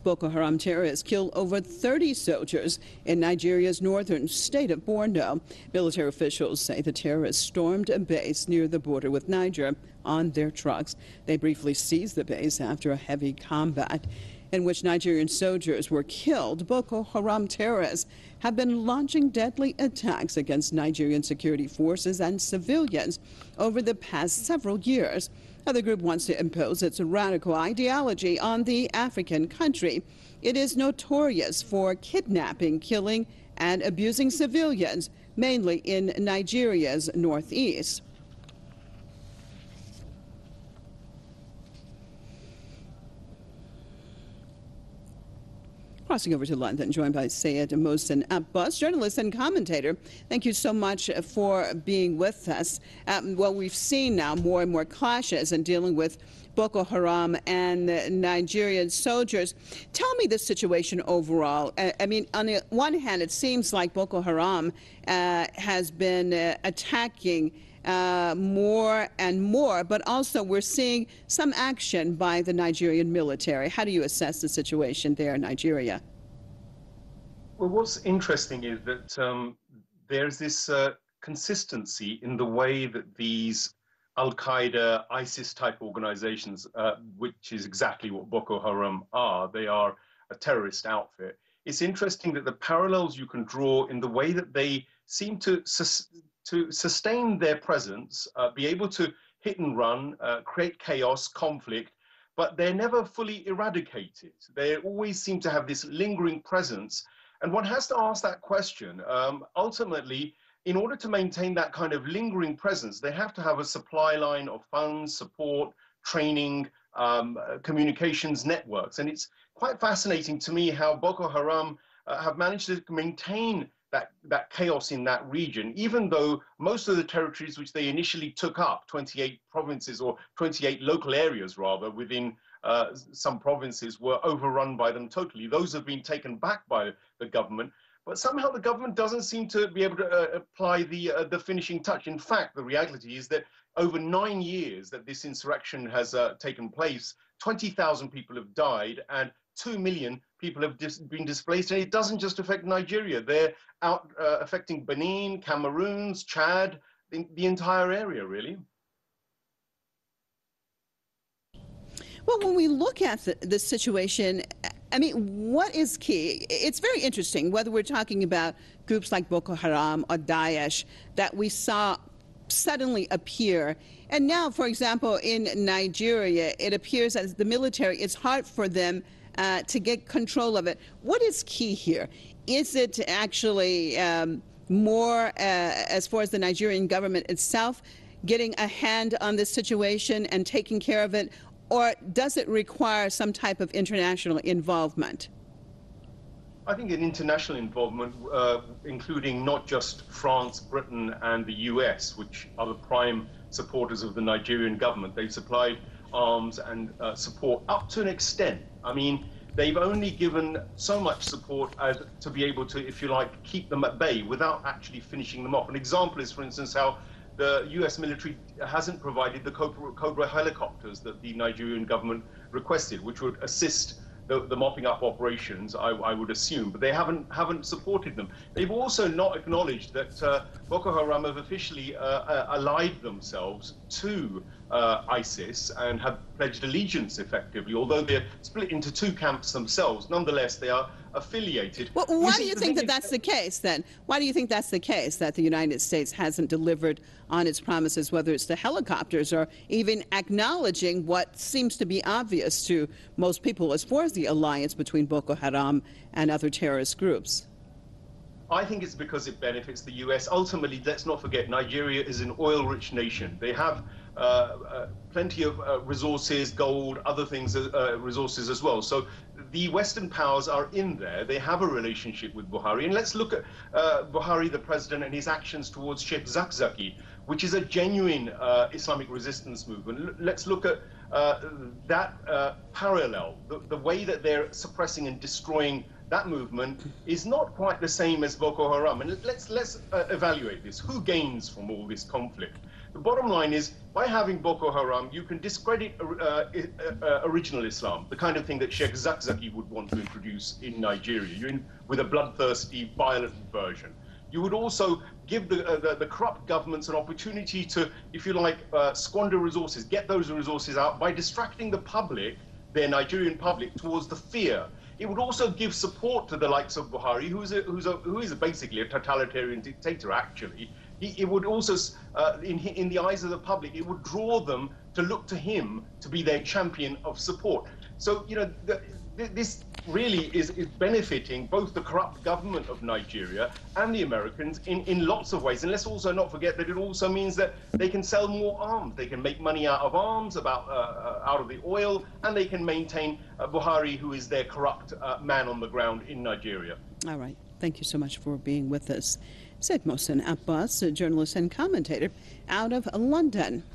Boko Haram terrorists killed over 30 soldiers in Nigeria's northern state of Borno. Military officials say the terrorists stormed a base near the border with Niger on their trucks. They briefly seized the base after a heavy combat in which Nigerian soldiers were killed. Boko Haram terrorists have been launching deadly attacks against Nigerian security forces and civilians over the past several years. The group wants to impose its radical ideology on the African country. It is notorious for kidnapping, killing, and abusing civilians, mainly in Nigeria's northeast. Crossing over to London, joined by Sayed Mohsen Abbas, journalist and commentator. Thank you so much for being with us. Well, we've seen now more and more clashes in dealing with Boko Haram and Nigerian soldiers. Tell me the situation overall. I mean, on the one hand, it seems like Boko Haram has been attacking more and more, but also we're seeing some action by the Nigerian military. How do you assess the situation there in Nigeria? Well, what's interesting is that there's this consistency in the way that these Al-Qaeda, ISIS-type organizations, which is exactly what Boko Haram are, they are a terrorist outfit. It's interesting that the parallels you can draw in the way that they seem to sustain their presence, be able to hit and run, create chaos, conflict, but they're never fully eradicated. They always seem to have this lingering presence. And one has to ask that question. Ultimately, in order to maintain that kind of lingering presence, they have to have a supply line of funds, support, training, communications networks. And it's quite fascinating to me how Boko Haram have managed to maintain that chaos in that region, even though most of the territories which they initially took up, 28 provinces or 28 local areas rather within some provinces, were overrun by them totally. Those have been taken back by the government, but somehow the government doesn't seem to be able to apply the finishing touch. In fact, the reality is that over 9 years that this insurrection has taken place, 20,000 people have died and 2 million people have been displaced, and it doesn't just affect Nigeria. They're out affecting Benin, Cameroon, Chad, the entire area, really. Well, when we look at the situation, I mean, what is key? It's very interesting, whether we're talking about groups like Boko Haram or Daesh, that we saw suddenly appear. And now, for example, in Nigeria, it appears as the military, it's hard for them to get control of it. What is key here? Is it actually more as far as the Nigerian government itself getting a hand on this situation and taking care of it, or does it require some type of international involvement? I think an international involvement, including not just France, Britain, and the US, which are the prime supporters of the Nigerian government. They've supplied arms and support up to an extent. I mean, they've only given so much support as to be able to, if you like, keep them at bay without actually finishing them off. An example is, for instance, how the US military hasn't provided the Cobra helicopters that the Nigerian government requested, which would assist the mopping up operations, I would assume, but they haven't supported them. They've also not acknowledged that Boko Haram have officially allied themselves to ISIS and have pledged allegiance effectively, although they're split into two camps themselves. Nonetheless, they are affiliated. Well, why do you think that that's the case then? Why do you think that's the case, that the United States hasn't delivered on its promises, whether it's the helicopters or even acknowledging what seems to be obvious to most people as far as the alliance between Boko Haram and other terrorist groups? I think it's because it benefits the US. Ultimately, let's not forget, Nigeria is an oil-rich nation. They have plenty of resources, gold, other things, resources as well. So the Western powers are in there. They have a relationship with Buhari. And let's look at Buhari, the president, and his actions towards Sheikh Zakzaki, which is a genuine Islamic resistance movement. Let's look at that parallel. The way that they're suppressing and destroying that movement is not quite the same as Boko Haram. And let's evaluate this. Who gains from all this conflict? The bottom line is, by having Boko Haram, you can discredit original Islam, the kind of thing that Sheikh Zakzaki would want to introduce in Nigeria. You're in with a bloodthirsty, violent version. You would also give the corrupt governments an opportunity to, if you like, squander resources, get those resources out by distracting the public, their Nigerian public, towards the fear. It would also give support to the likes of Buhari, who is basically a totalitarian dictator, actually. It would also, in the eyes of the public, it would draw them to look to him to be their champion of support. So, you know, this really is benefiting both the corrupt government of Nigeria and the Americans in lots of ways. And let's also not forget that it also means that they can sell more arms. They can make money out of arms, out of the oil, and they can maintain Buhari, who is their corrupt man on the ground in Nigeria. All right. Thank you so much for being with us. Said Mohsen Abbas, a journalist and commentator out of London.